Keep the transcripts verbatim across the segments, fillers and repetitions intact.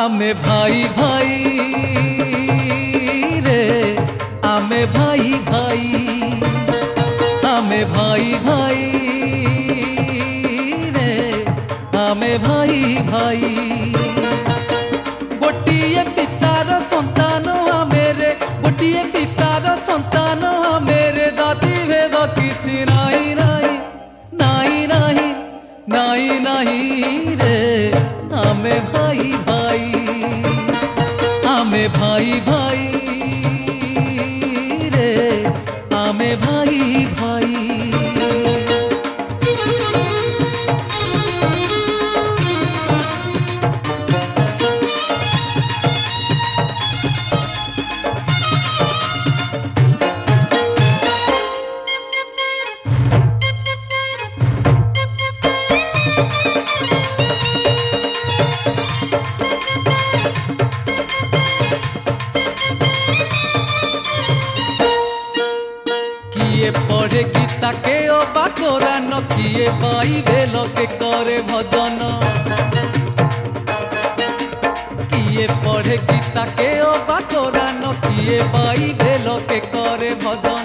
आमे भाई भाई रे आमे भाई भाई आमे भाई भाई रे आमे भाई भाई गोटिए पितार संतान आमेरे गोटिए पितार संतान आमेरे जाति भेद किछि नाही नाही नाही नाही नाही नाही रे आमे भाई भाई आमे भाई भाई रे आमे भाई भाई किए पढ़े गीता के ओ बाकोरान किए बाइबेल के करे भजन किए पढ़े गीता के ओ बाकोरान किए बाइबेल के करे भजन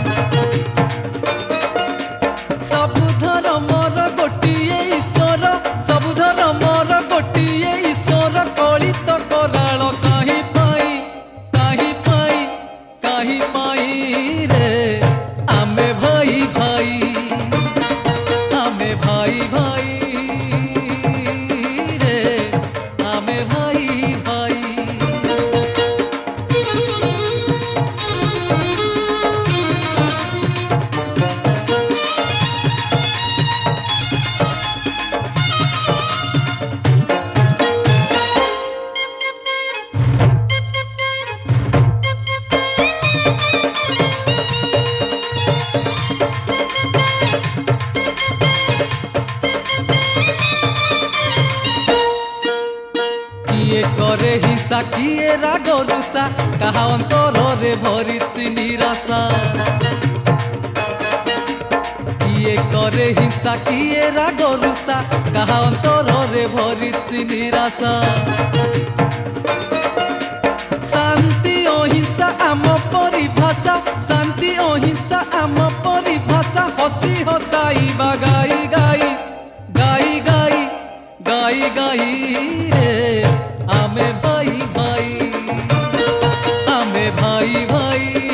सबु धर्मर गोटिए ईश्वर सबु धर्मर गोटिए ईश्वर कलित कराल काहि पाई काहि पाई काहि पाई रे आमे भाई भाई आमे भाई भाई रे आमे भाई भाई किए करे हिंसा किए राग रुषा कहा अंतर रे भरी निराशा किए करे हिंसा किए राग रुषा कहा अंतर रे भरी निराशा शांति अहिंसा आम परिभाषा शांति अहिंसा आम परिभाषा हसी हसाई बा गाई गाई गाई गाई गाई गाई रे आमे भाई भाई आमे भाई भाई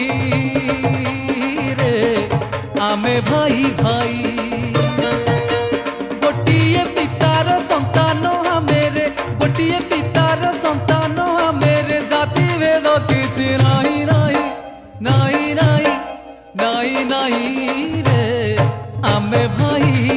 रे आमे भाई भाई गोटिए पितार संतान आमेरे गोटिए पितार संतान आमेरे जाति भेद किछि नाही नाही नाही नाही नाही नाही रे आमे भाई